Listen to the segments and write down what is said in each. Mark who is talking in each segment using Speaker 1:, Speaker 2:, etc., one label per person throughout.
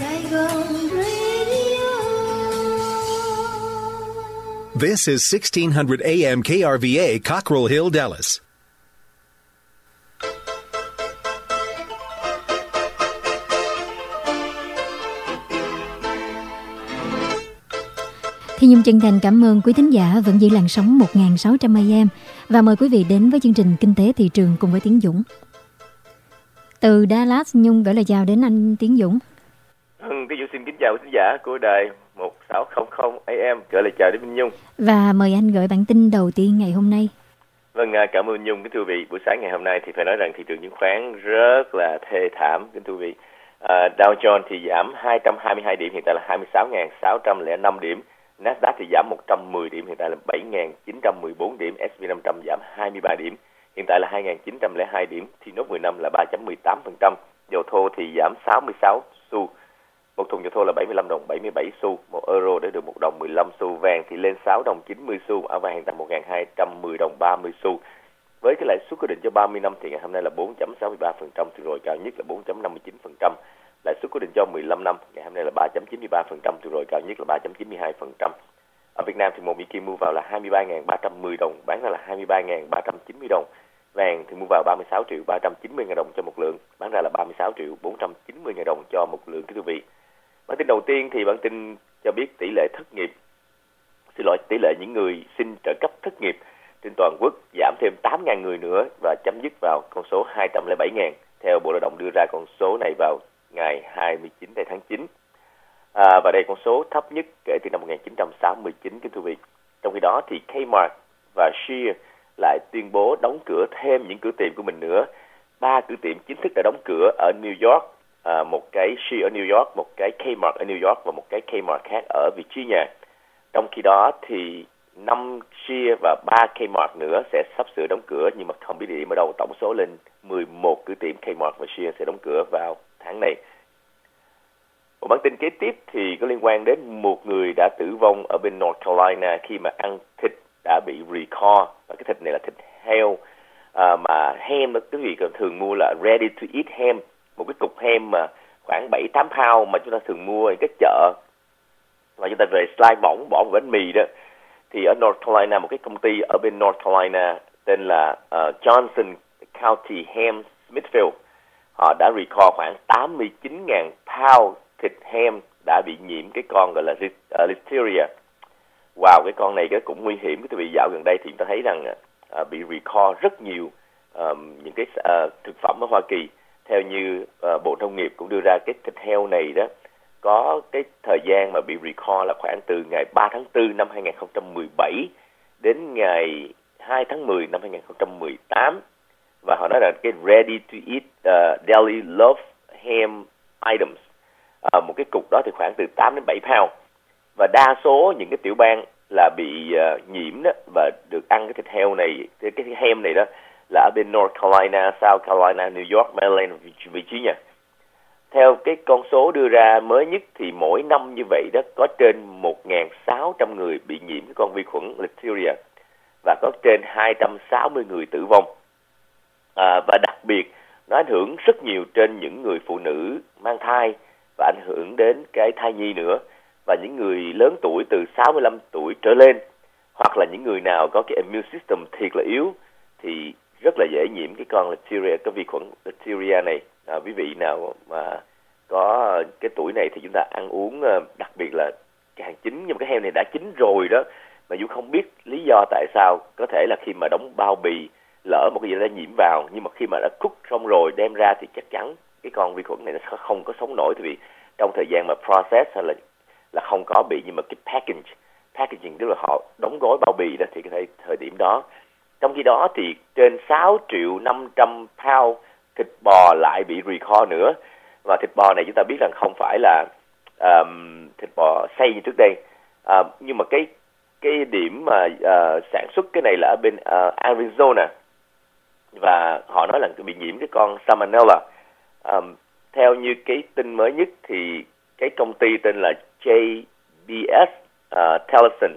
Speaker 1: Saigon Radio.
Speaker 2: This is 1600 AM KRVA, Cockrell Hill, Dallas.
Speaker 3: Thì Nhung chân thành cảm ơn quý thính giả vẫn giữ làn sóng 1600 AM và mời quý vị đến với chương trình Kinh tế thị trường cùng với Tiến Dũng. Từ Dallas, Nhung gửi lời chào đến anh Tiến Dũng.
Speaker 4: Tiến Dũng xin kính chào quý thính giả của đài 1600 AM, gửi lời chào đến Minh Nhung.
Speaker 3: Và mời anh gửi bản tin đầu tiên ngày hôm nay.
Speaker 4: Vâng, cảm ơn Nhung. Kính thưa quý vị, buổi sáng ngày hôm nay thì phải nói rằng thị trường chứng khoán rất là thê thảm. Kính thưa quý vị, Dow Jones thì giảm 222 điểm, hiện tại là 26.605 điểm. Nasdaq thì giảm 110 điểm, hiện tại là 7.914 điểm. S&P 500 giảm 23 điểm, hiện tại là 2.902 điểm. Thì nốt 10 năm là 3.18%. Dầu thô thì giảm 66 xu. Một thùng dầu thô là 75 đồng 77 xu. Một euro để được 1 đồng 15 xu. Vàng thì lên 6 đồng 90 xu. Áo vàng hiện tại 1.210 đồng 30 xu. Với cái lãi suất quyết định cho 30 năm thì ngày hôm nay là 4.63%, thì rồi cao nhất là 4.59%. Lãi suất quyết định cho 15 năm ngày hôm nay là 3.93%, từ rồi cao nhất là 3.92%. Ở Việt Nam thì một Mỹ Kim mua vào là 23.310 đồng, bán ra là 23.390 đồng. Vàng thì mua vào 36.390.000 đồng cho một lượng, bán ra là 36.490.000 đồng cho một lượng. Thưa quý vị, bản tin đầu tiên thì bản tin cho biết tỷ lệ tỷ lệ những người xin trợ cấp thất nghiệp trên toàn quốc giảm thêm 8.000 người nữa và chấm dứt vào con số 207.000. Theo Bộ Lao động đưa ra con số này vào ngày 29 tháng 9. Và đây con số thấp nhất kể từ năm 1969, kính thưa quý vị. Trong khi đó thì Kmart và Sears lại tuyên bố đóng cửa thêm những cửa tiệm của mình nữa. 3 cửa tiệm chính thức đã đóng cửa ở New York, một cái Sears ở New York, một cái Kmart ở New York và một cái Kmart khác ở Virginia. Trong khi đó thì 5 Sears và 3 Kmart nữa sẽ sắp sửa đóng cửa, nhưng mà không biết địa điểm ở đâu. Tổng số lên 11 cửa tiệm Kmart và Sears sẽ đóng cửa vào tháng này. Một bản tin kế tiếp thì có liên quan đến một người đã tử vong ở bên North Carolina khi mà ăn thịt đã bị recall. Và cái thịt này là thịt heo, mà ham đó quý vị thường mua là ready to eat ham, một cái cục ham mà khoảng 7-8 pound mà chúng ta thường mua ở các chợ và chúng ta về slice mỏng bỏ vào bánh mì đó. Thì ở North Carolina, một cái công ty ở bên North Carolina tên là Johnson County Ham Smithfield, họ đã recall khoảng 89.000 pound thịt ham đã bị nhiễm cái con gọi là Listeria. Wow, cái con này cái cũng nguy hiểm. Tại vì dạo gần đây thì chúng ta thấy rằng bị recall rất nhiều những cái thực phẩm ở Hoa Kỳ. Theo như Bộ Nông nghiệp cũng đưa ra, cái thịt heo này đó có cái thời gian mà bị recall là khoảng từ ngày 3 tháng 4 năm 2017 đến ngày 2 tháng 10 năm 2018. Và họ nói là cái ready to eat daily love ham items, một cái cục đó thì khoảng từ 8 đến 7 pound. Và đa số những cái tiểu bang là bị nhiễm đó và được ăn cái thịt heo này, cái ham này đó là ở bên North Carolina, South Carolina, New York, Maryland, Virginia. Theo cái con số đưa ra mới nhất thì mỗi năm như vậy đó có trên 1.600 người bị nhiễm cái con vi khuẩn Listeria và có trên 260 người tử vong. Và đặc biệt nó ảnh hưởng rất nhiều trên những người phụ nữ mang thai và ảnh hưởng đến cái thai nhi nữa, và những người lớn tuổi từ 65 tuổi trở lên, hoặc là những người nào có cái immune system thiệt là yếu thì rất là dễ nhiễm cái con Listeria, cái vi khuẩn Listeria này. Quý vị nào mà có cái tuổi này thì chúng ta ăn uống, đặc biệt là cái hàng chín, nhưng mà cái heo này đã chín rồi đó mà dù không biết lý do tại sao. Có thể là khi mà đóng bao bì lỡ một cái gì đó nhiễm vào, nhưng mà khi mà đã cook xong rồi đem ra thì chắc chắn cái con vi khuẩn này nó không có sống nổi, vì trong thời gian mà process hay là không có bị, nhưng mà cái packaging tức là họ đóng gói bao bì đó thì cái thời điểm đó. Trong khi đó thì trên 6.500.000 pound thịt bò lại bị recall nữa, và thịt bò này chúng ta biết rằng không phải là thịt bò xay như trước đây, nhưng mà cái điểm mà sản xuất cái này là ở bên Arizona, và họ nói là bị nhiễm cái con Salmonella. Theo như cái tin mới nhất thì cái công ty tên là JBS Teleson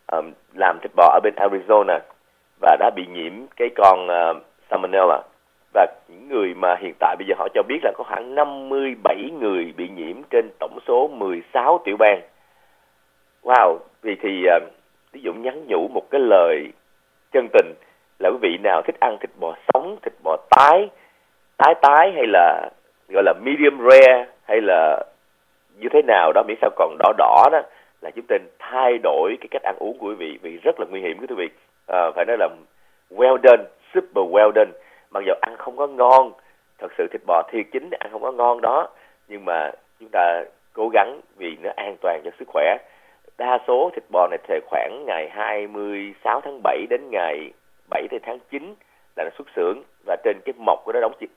Speaker 4: làm thịt bò ở bên Arizona và đã bị nhiễm cái con Salmonella. Và những người mà hiện tại bây giờ họ cho biết là có khoảng 57 người bị nhiễm trên tổng số 16 tiểu bang. Wow, vì thì ví dụ nhắn nhủ một cái lời chân tình là quý vị nào thích ăn thịt bò sống, thịt bò tái hay là gọi là medium rare hay là như thế nào đó, miễn sao còn đỏ đỏ đó, là chúng ta thay đổi cái cách ăn uống của quý vị, vì rất là nguy hiểm quý vị. Phải nói là well done, super well done. Mặc dù ăn không có ngon, thật sự thịt bò thiệt chính ăn không có ngon đó, nhưng mà chúng ta cố gắng vì nó an toàn cho sức khỏe. Đa số thịt bò này thì khoảng ngày 26 tháng 7 đến ngày 7 tháng 9 là nó xuất xưởng, và trên cái mộc của nó đóng chữ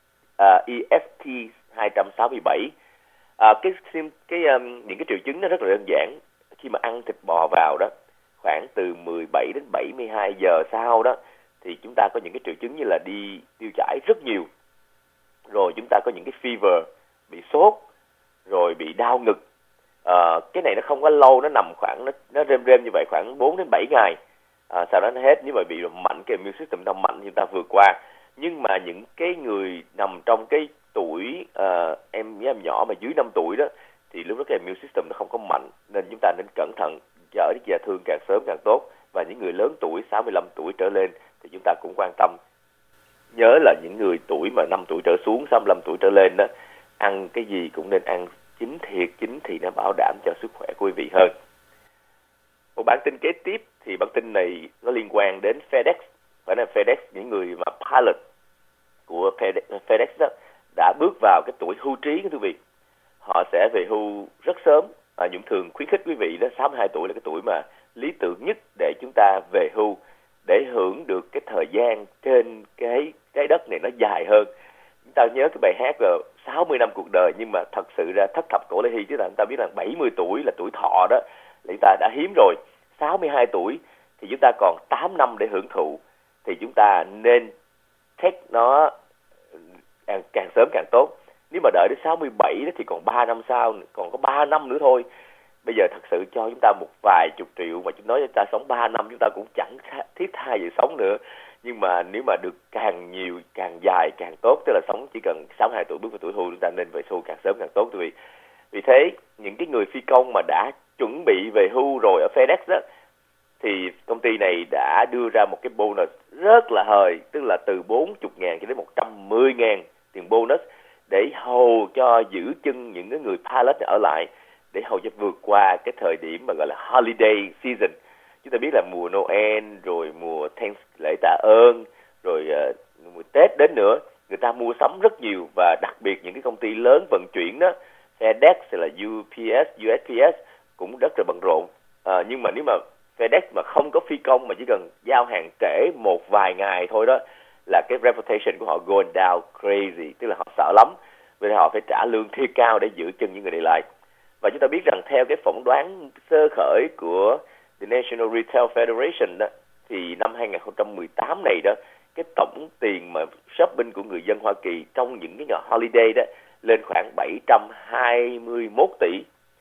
Speaker 4: EFT 267. Những cái triệu chứng nó rất là đơn giản. Khi mà ăn thịt bò vào đó, khoảng từ 17 đến 72 giờ sau đó, thì chúng ta có những cái triệu chứng như là đi tiêu chảy rất nhiều, rồi chúng ta có những cái fever, bị sốt, rồi bị đau ngực. Cái này nó không có lâu, nó nằm khoảng nó rêm như vậy khoảng 4 đến 7 ngày. Sau đó nó hết. Như vậy bị mạnh, cái immune system nó mạnh thì chúng ta vượt qua. Nhưng mà những cái người nằm trong cái tuổi em nhỏ mà dưới 5 tuổi đó, thì lúc đó cái immune system nó không có mạnh, nên chúng ta nên cẩn thận, chở đi nhà thương càng sớm càng tốt. Và những người lớn tuổi 65 tuổi trở lên thì chúng ta cũng quan tâm. Nhớ là những người tuổi mà 5 tuổi trở xuống, 65 tuổi trở lên đó, ăn cái gì cũng nên ăn chín thiệt chính thì nó bảo đảm cho sức khỏe của quý vị hơn. Một bản tin kế tiếp thì bản tin này nó liên quan đến FedEx. Phải nói FedEx, những người mà pilot của FedEx đó đã bước vào cái tuổi hưu trí của quý vị. Họ sẽ về hưu rất sớm. Dũng thường khuyến khích quý vị đó, 62 tuổi là cái tuổi mà lý tưởng nhất để chúng ta về hưu, để hưởng được cái thời gian trên cái đất này nó dài hơn. Chúng ta nhớ cái bài hát là 60 năm cuộc đời, nhưng mà thật sự ra thất thập cổ lai hy, chứ là chúng ta biết là 70 tuổi là tuổi thọ đó, là chúng ta đã hiếm rồi. 62 tuổi thì chúng ta còn 8 năm để hưởng thụ, thì chúng ta nên take nó càng sớm càng tốt. Nếu mà đợi đến 67 đó thì còn 3 năm sau, còn có 3 năm nữa thôi. Bây giờ thật sự cho chúng ta một vài chục triệu mà chúng nói chúng ta sống 3 năm, chúng ta cũng chẳng thiết tha gì sống nữa. Nhưng mà nếu mà được càng nhiều, càng dài, càng tốt, tức là sống chỉ cần 62 tuổi bước vào tuổi hưu, chúng ta nên về hưu càng sớm càng tốt. Vì thế, những cái người phi công mà đã chuẩn bị về hưu rồi ở FedEx đó, thì công ty này đã đưa ra một cái bonus rất là hời, tức là từ 40.000 cho đến 110.000 tiền bonus, để hầu cho giữ chân những cái người pilot ở lại, để hầu cho vượt qua cái thời điểm mà gọi là holiday season. Chúng ta biết là mùa Noel, rồi mùa lễ tạ ơn, rồi mùa Tết đến nữa, người ta mua sắm rất nhiều, và đặc biệt những cái công ty lớn vận chuyển đó, FedEx hay là UPS, USPS cũng rất là bận rộn. Nhưng mà nếu mà FedEx mà không có phi công, mà chỉ cần giao hàng trễ một vài ngày thôi đó, là cái reputation của họ going down crazy, tức là họ sợ lắm, vì họ phải trả lương thiệt cao để giữ chân những người này lại. Và chúng ta biết rằng theo cái phỏng đoán sơ khởi của The National Retail Federation đó, thì năm 2018 này đó, cái tổng tiền mà shopping của người dân Hoa Kỳ trong những cái ngày holiday đó lên khoảng 721 tỷ,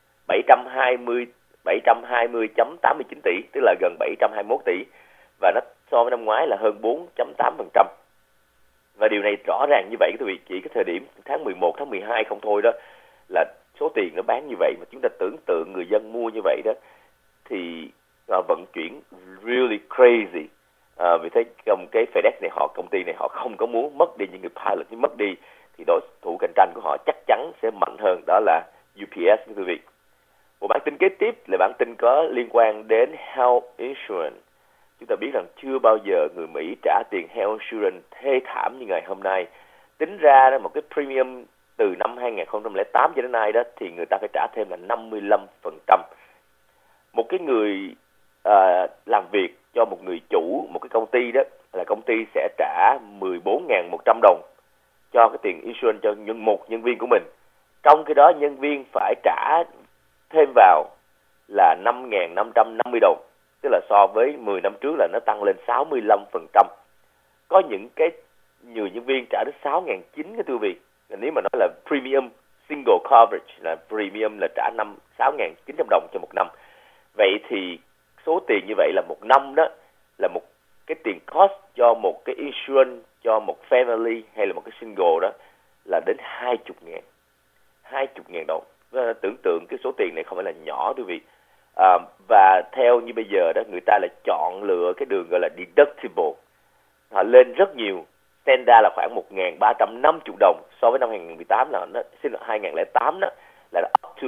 Speaker 4: 720.89 tỷ, tức là gần 721 tỷ, và nó so với năm ngoái là hơn 4.8%. Và điều này rõ ràng như vậy, quý vị, chỉ cái thời điểm tháng 11, tháng 12 không thôi đó, là số tiền nó bán như vậy, mà chúng ta tưởng tượng người dân mua như vậy đó, thì vận chuyển really crazy. Vì thế cái FedEx này, công ty này họ không có muốn mất đi những người pilot. Nếu mất đi thì đối thủ cạnh tranh của họ chắc chắn sẽ mạnh hơn, đó là UPS, quý vị. Một bản tin kế tiếp là bản tin có liên quan đến health insurance. Chúng ta biết rằng chưa bao giờ người Mỹ trả tiền health insurance thê thảm như ngày hôm nay. Tính ra đó, một cái premium từ năm 2008 cho đến nay đó, thì người ta phải trả thêm là 55%. Một cái người làm việc cho một người chủ một cái công ty đó, là công ty sẽ trả 14.100 đồng cho cái tiền insurance cho một nhân viên của mình. Trong cái đó nhân viên phải trả thêm vào là 5.550 đồng, tức là so với 10 năm trước là nó tăng lên 65%. Có những cái nhiều nhân viên trả đến 6.900 cái quý vị. Nếu mà nói là premium single coverage, là premium là trả 6.900 đồng cho một năm. Vậy thì số tiền như vậy là một năm đó, là một cái tiền cost cho một cái insurance cho một family hay là một cái single đó là đến 20.000 đồng. Tưởng tượng cái số tiền này không phải là nhỏ quý vị. Và theo như bây giờ đó, người ta lại chọn lựa cái đường gọi là deductible. Họ lên rất nhiều. Standard là khoảng 1.350 đồng, so với năm 2018 là 2008 đó là up to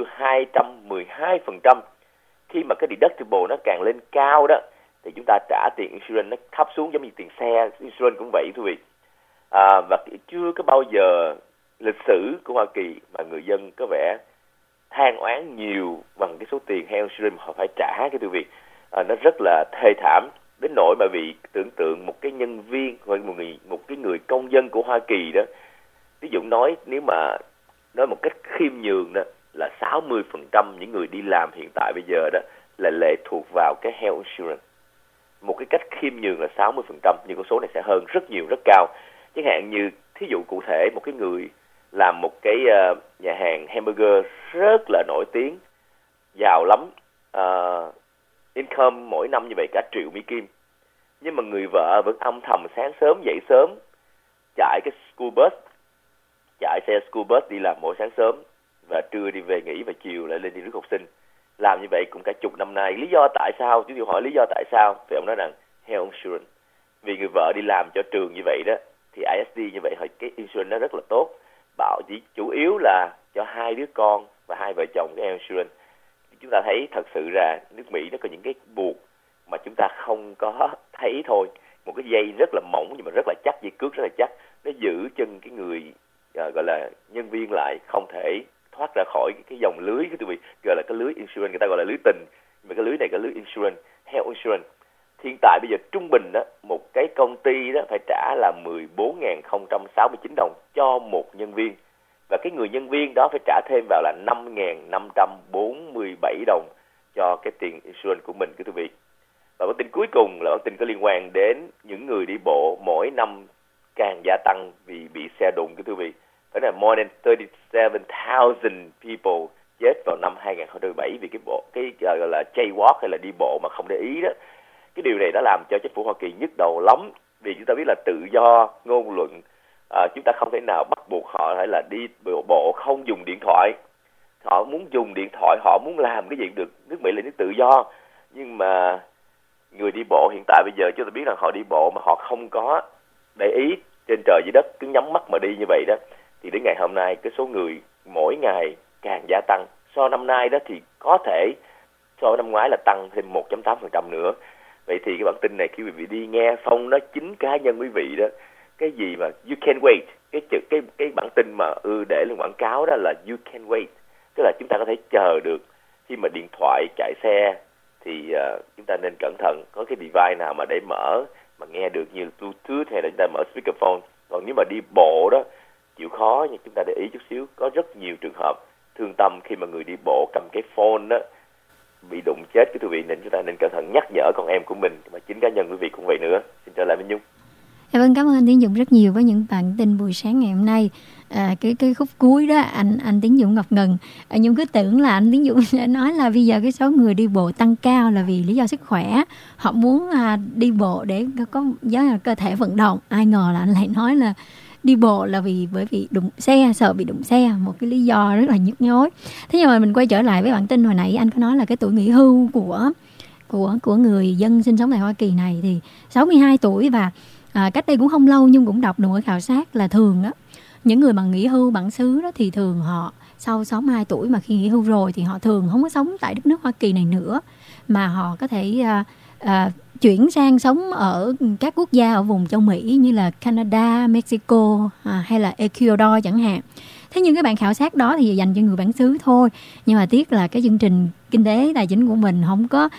Speaker 4: 212%. Khi mà cái deductible nó càng lên cao đó thì chúng ta trả tiền insurance nó thấp xuống, giống như tiền xe insurance cũng vậy thưa quý vị. Và chưa có bao giờ lịch sử của Hoa Kỳ mà người dân có vẻ than oán nhiều bằng cái số tiền health insurance mà họ phải trả cái thưa quý vị. Nó rất là thê thảm, đến nỗi mà vì tưởng tượng một cái nhân viên hoặc một cái người công dân của Hoa Kỳ đó, ví dụ nói nếu mà nói một cách khiêm nhường đó là 60% những người đi làm hiện tại bây giờ đó là lệ thuộc vào cái health insurance. Một cái cách khiêm nhường là 60%, nhưng con số này sẽ hơn rất nhiều, rất cao. Chẳng hạn như thí dụ cụ thể, một cái người làm một cái nhà hàng hamburger rất là nổi tiếng, giàu lắm, income mỗi năm như vậy cả triệu Mỹ Kim, nhưng mà người vợ vẫn âm thầm sáng sớm dậy sớm chạy cái school bus, chạy xe school bus đi làm mỗi sáng sớm, và trưa đi về nghỉ và chiều lại lên đi rước học sinh. Làm như vậy cũng cả chục năm nay. Lý do tại sao? Chúng tôi hỏi lý do tại sao, thì ông nói rằng health insurance. Vì người vợ đi làm cho trường như vậy đó, thì ISD như vậy cái insurance nó rất là tốt. Bảo chỉ chủ yếu là cho 2 đứa con và 2 vợ chồng cái health insurance. Chúng ta thấy thật sự ra nước Mỹ nó có những cái buộc mà chúng ta không có thấy thôi. Một cái dây rất là mỏng nhưng mà rất là chắc, dây cước rất là chắc, nó giữ chân cái người gọi là nhân viên lại, không thể thoát ra khỏi cái dòng lưới, cái tụi gọi là cái lưới insurance, người ta gọi là lưới tình, mà cái lưới này cái lưới insurance, health insurance. Hiện tại bây giờ trung bình đó, một cái công ty đó phải trả là 14.069 đồng cho một nhân viên, và cái người nhân viên đó phải trả thêm vào là 5.547 đồng cho cái tiền insurance của mình, quý vị. Và bản tin cuối cùng là bản tin có liên quan đến những người đi bộ mỗi năm càng gia tăng vì bị xe đụng, quý vị. Đó là more than 37,000 people chết vào năm 2017 vì cái gọi là jaywalk hay là đi bộ mà không để ý đó. Cái điều này đã làm cho chính phủ Hoa Kỳ nhức đầu lắm, vì chúng ta biết là tự do ngôn luận, chúng ta không thể nào bắt buộc họ phải là đi bộ không dùng điện thoại. Họ muốn dùng điện thoại, họ muốn làm cái gì được. Nước Mỹ là nước tự do, nhưng mà người đi bộ hiện tại bây giờ chúng ta biết là họ đi bộ mà họ không có để ý trên trời dưới đất, cứ nhắm mắt mà đi như vậy đó, thì đến ngày hôm nay cái số người mỗi ngày càng gia tăng. So năm nay đó thì có thể so với năm ngoái là tăng thêm 1.8% nữa. Vậy thì cái bản tin này khi quý vị đi nghe xong nó chính cá nhân quý vị đó, cái gì mà you can wait, cái bản tin mà để lên quảng cáo đó là you can wait, tức là chúng ta có thể chờ được. Khi mà điện thoại chạy xe thì chúng ta nên cẩn thận, có cái device nào mà để mở mà nghe được như Bluetooth hay là chúng ta mở speakerphone. Còn nếu mà đi bộ đó chịu khó, nhưng chúng ta để ý chút xíu, có rất nhiều trường hợp thương tâm khi mà người đi bộ cầm cái phone đó bị đụng chết cái quý vị, nên chúng ta nên cẩn thận nhắc nhở con em của mình, mà chính cá nhân quý vị cũng vậy nữa. Xin trở lại Minh Nhung.
Speaker 3: Vâng, cảm ơn anh Tiến Dũng rất nhiều với những bản tin buổi sáng ngày hôm nay. Cái khúc cuối đó anh Tiến Dũng ngập ngừng. Nhưng cứ tưởng là anh Tiến Dũng sẽ nói là bây giờ cái số người đi bộ tăng cao là vì lý do sức khỏe, họ muốn đi bộ để có cơ thể vận động. Ai ngờ là anh lại nói là đi bộ là bởi vì đụng xe, sợ bị đụng xe, một cái lý do rất là nhức nhối. Thế nhưng mà mình quay trở lại với bản tin hồi nãy anh có nói là cái tuổi nghỉ hưu của người dân sinh sống tại Hoa Kỳ này thì 62 tuổi, và cách đây cũng không lâu nhưng cũng đọc được một khảo sát là thường đó, những người mà nghỉ hưu bản xứ đó thì thường họ sau 62 tuổi mà khi nghỉ hưu rồi thì họ thường không có sống tại đất nước Hoa Kỳ này nữa, mà họ có thể chuyển sang sống ở các quốc gia ở vùng châu Mỹ như là Canada, Mexico hay là Ecuador chẳng hạn. Thế nhưng cái bản khảo sát đó thì dành cho người bản xứ thôi. Nhưng mà tiếc là cái chương trình Kinh tế Tài chính của mình không có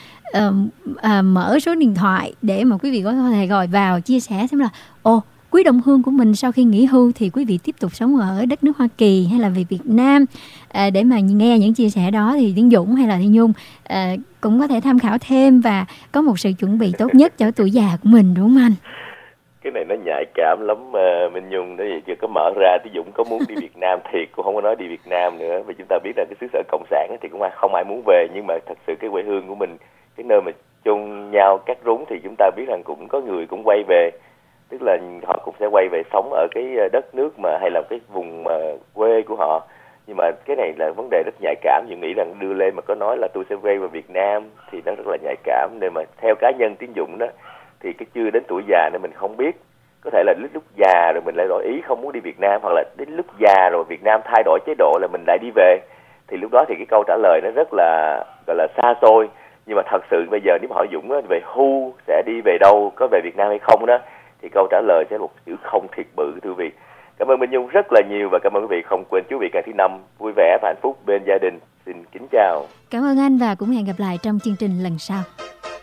Speaker 3: mở số điện thoại để mà quý vị có thể gọi vào chia sẻ xem là quý đồng hương của mình sau khi nghỉ hưu thì quý vị tiếp tục sống ở đất nước Hoa Kỳ hay là về Việt Nam. Để mà nghe những chia sẻ đó thì Tiến Dũng hay là Thiên Nhung cũng có thể tham khảo thêm và có một sự chuẩn bị tốt nhất cho tuổi già của mình, đúng không anh?
Speaker 4: Cái này nó nhạy cảm lắm Minh Nhung, đó vậy chưa có mở ra. Thì Dũng có muốn đi Việt Nam thiệt, cũng không có nói đi Việt Nam nữa, vì chúng ta biết là cái xứ sở cộng sản thì cũng không ai muốn về, nhưng mà thật sự cái quê hương của mình, cái nơi mà chôn nhau cắt rúng thì chúng ta biết rằng cũng có người cũng quay về. tức là họ cũng sẽ quay về sống ở cái đất nước mà hay là cái vùng quê của họ. Nhưng mà cái này là vấn đề rất nhạy cảm. Tôi nghĩ rằng đưa lên mà có nói là tôi sẽ quay vào Việt Nam thì nó rất là nhạy cảm. Nên mà theo cá nhân tín dụng đó thì cái chưa đến tuổi già nên mình không biết. Có thể là lúc già rồi mình lại đổi ý không muốn đi Việt Nam, hoặc là đến lúc già rồi Việt Nam thay đổi chế độ là mình lại đi về. Thì lúc đó thì cái câu trả lời nó rất là gọi là xa xôi. Nhưng mà thật sự bây giờ nếu mà hỏi Dũng về hưu sẽ đi về đâu, có về Việt Nam hay không đó, thì câu trả lời sẽ là một chữ không thiệt bự, thưa quý vị. Cảm ơn Minh Nhung rất là nhiều và cảm ơn quý vị. Không quên chúc quý vị ngày thứ năm vui vẻ và hạnh phúc bên gia đình. Xin kính chào.
Speaker 3: Cảm ơn anh và cũng hẹn gặp lại trong chương trình lần sau.